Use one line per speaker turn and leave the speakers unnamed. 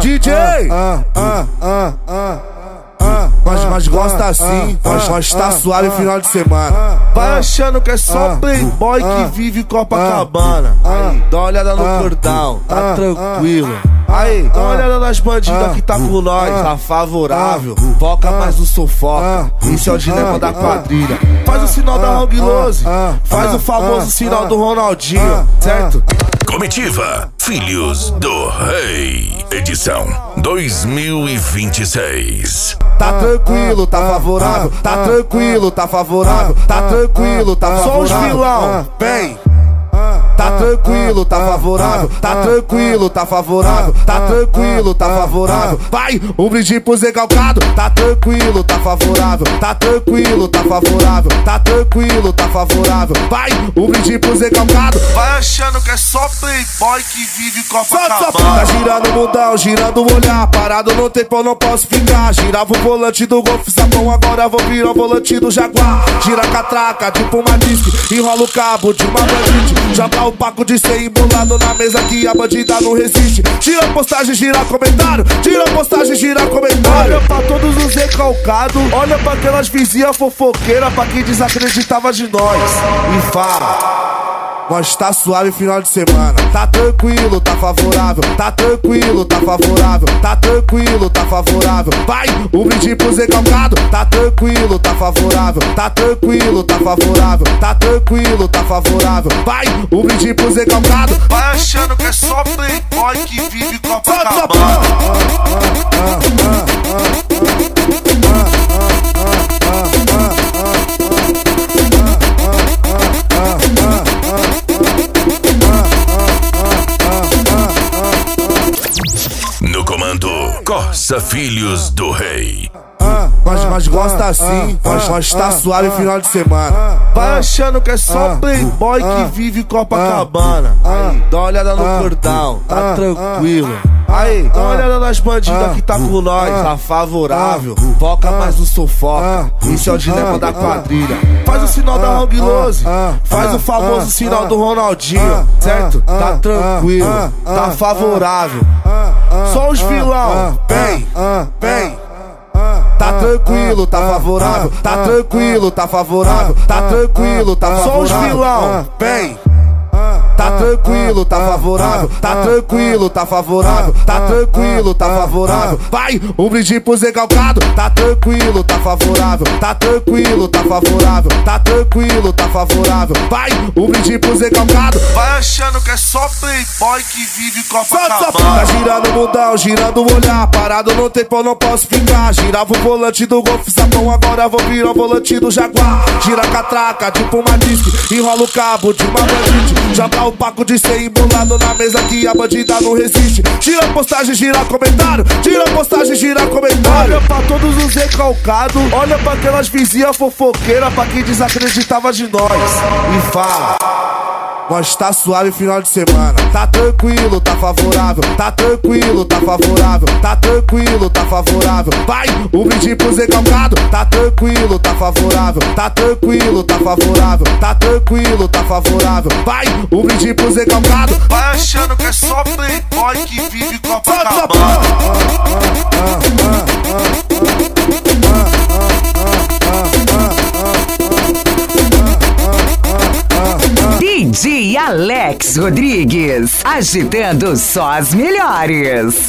DJ! Mas gosta assim, mas tá suave final de semana.
Vai achando que é só playboy que vive Copacabana. Dá uma olhada no cordão, tá tranquilo. Aí, dá uma olhada nas bandidas que tá com nós, tá favorável. Foca mais no sofoca, isso é o dilema da quadrilha. Faz o sinal da Hang Lose, faz o famoso sinal do Ronaldinho, certo?
Comitiva Filhos do Rei, edição 2026.
Tá tranquilo, tá favorável, tá tranquilo, tá favorável, tá tranquilo, tá favorável.
Só os vilão, vem!
Tá tranquilo, tá favorável, tá tranquilo, tá favorável, tá tranquilo, tá favorável. Vai, um brinde pro Zé Calcado. Tá tranquilo, tá favorável, tá tranquilo, tá favorável, tá tranquilo, tá favorável. Vai, um brinde pro Zé Calcado.
Vai achando que é só playboy que vive Copacabana.
Tá girando o mundão, girando o olhar. Parado no tempo eu não posso ficar. Girava o volante do Golf Sapão, agora vou virar o volante do Jaguar. Gira a catraca, tipo uma disque, enrola o cabo de uma bandite. Joga o paco de 100 embolado na mesa que a bandida não resiste. Tira postagem, gira comentário. Tira postagem, gira comentário.
Olha pra todos os recalcados, olha pra aquelas vizinhas fofoqueiras, pra quem desacreditava de nós. E fala.
Mas tá suave final de semana. Tá tranquilo, tá favorável, tá tranquilo, tá favorável, tá tranquilo, tá favorável. Vai, um brinde pro Zé Calcado. Tá tranquilo, tá favorável, tá tranquilo, tá favorável, tá tranquilo, tá favorável. Vai, um brinde pro Zé Calcado.
Vai achando que é só playboy que vive Copacabana.
No comando, Corsa Filhos do Rei.
Mas gosta assim, mas tá suave final de semana.
Vai achando que é só playboy que vive Copacabana. Dá uma olhada no cordão, tá tranquilo. Aí, dá uma olhada nas bandidas que tá com nós, tá favorável. Foca mais no sofoca, isso é o dilema da quadrilha. Faz o sinal da Hang Lose, faz o famoso sinal do Ronaldinho, certo? Tá tranquilo, tá favorável. Só os vilão, vem, vem.
Tá tranquilo, tá favorável, tá tranquilo, tá favorável, tá tranquilo, tá favorável.
Só os vilão, vem.
Tá tranquilo, tá favorável, tá tranquilo, tá favorável, tá tranquilo, tá favorável. Vai, um brinde pro Zé Calcado. Tá tranquilo, tá favorável, tá tranquilo, tá favorável, tá tranquilo, tá favorável. Vai, um brinde pro Zé Calcado.
Vai achando que é só playboy que vive Copacabana.
Tá girando o mundão, girando o olhar. Parado no tempo eu não posso ficar. Girava o volante do Golf Sapão, agora vou virar o volante do Jaguar. Gira a catraca, tipo uma disque, enrola o cabo de uma bandite. Joga o paco de 100 embolado na mesa que a bandida não resiste. Tira postagem, gira comentário. Tira postagem, gira comentário.
Olha pra todos os recalcados, olha pra aquelas vizinhas fofoqueiras, pra quem desacreditava de nós. E fala.
Mas tá suave final de semana. Tá tranquilo, tá favorável, tá tranquilo, tá favorável, tá tranquilo, tá favorável. Vai, um brinde pro Zé Calcado. Tá tranquilo, tá favorável, tá tranquilo, tá favorável, tá tranquilo, tá favorável. Vai, um brinde pro Zé Calcado.
Vai achando que é só playboy que vive Copacabana.
DJ Alex Rodrigues, agitando só as melhores.